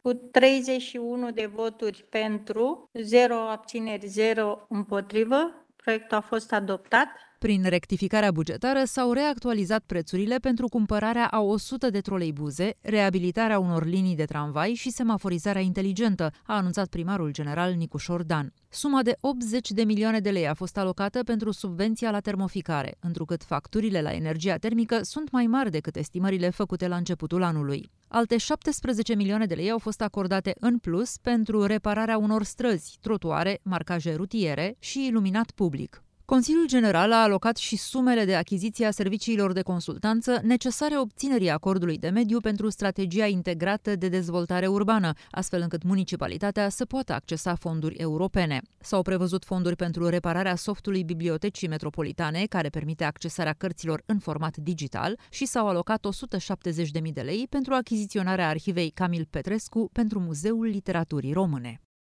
Cu 31 de voturi pentru, 0 abțineri, 0 împotrivă, proiectul a fost adoptat. Prin rectificarea bugetară s-au reactualizat prețurile pentru cumpărarea a 100 de troleibuze, reabilitarea unor linii de tramvai și semaforizarea inteligentă, a anunțat primarul general Nicușor Dan. Suma de 80 de milioane de lei a fost alocată pentru subvenția la termoficare, întrucât facturile la energia termică sunt mai mari decât estimările făcute la începutul anului. Alte 17 milioane de lei au fost acordate în plus pentru repararea unor străzi, trotuare, marcaje rutiere și iluminat public. Consiliul General a alocat și sumele de achiziție a serviciilor de consultanță necesare obținerii acordului de mediu pentru strategia integrată de dezvoltare urbană, astfel încât municipalitatea să poată accesa fonduri europene. S-au prevăzut fonduri pentru repararea softului bibliotecii metropolitane, care permite accesarea cărților în format digital, și s-au alocat 170.000 de lei pentru achiziționarea arhivei Camil Petrescu pentru Muzeul Literaturii Române.